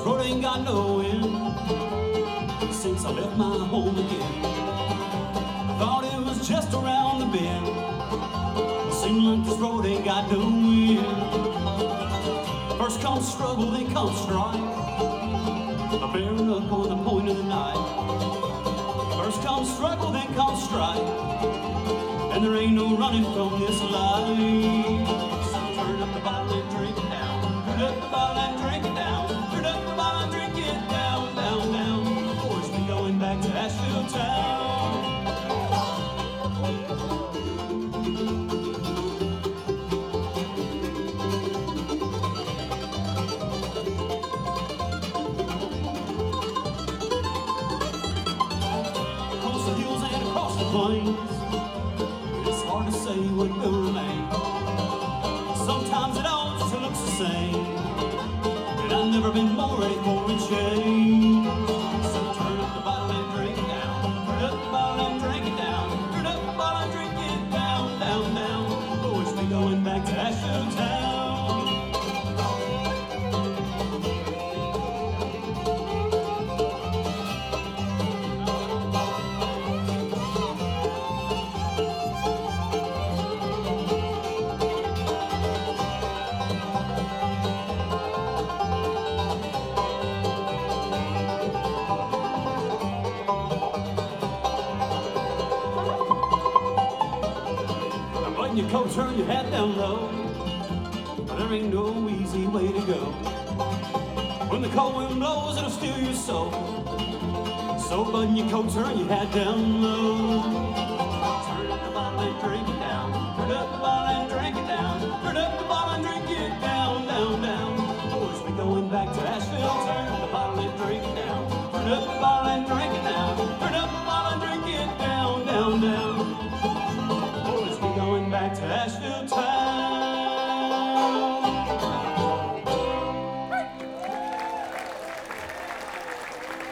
road ain't got no end since I left my home again. I thought it was just around the bend. Seems like this road ain't got no end. First comes struggle, then comes strife. A bearing up on the point of the knife. First comes struggle, then comes strife, and there ain't no running from this life. So turn up the bottle and drink it down. Turn up the bottle and drink it down. Turn up the bottle and drink it down, down, down. Boys, we going back to Asheville town. Across the hills and across the plains, it's hard to say what will remain. Sometimes it all just looks the same, and I've never been more ready for a change. So turn up the bottle and drink it down. Turn up the bottle and drink it down. Turn up the bottle and drink it down, down, down. Boys, we going back to Asheville town. Button your coat, turn your hat down low, but there ain't no easy way to go. When the cold wind blows, it'll steal your soul. So button your coat, turn your hat down low. Turn up the bottle and drink it down. Turn up the bottle and drink it down. Turn up the bottle and drink it down, down, down. Boys, we going back to Asheville. Turn up the bottle and drink it down. Turn up the bottle and drink it down. Turn up the bottle and drink it down, down, down. Back to Asheville town.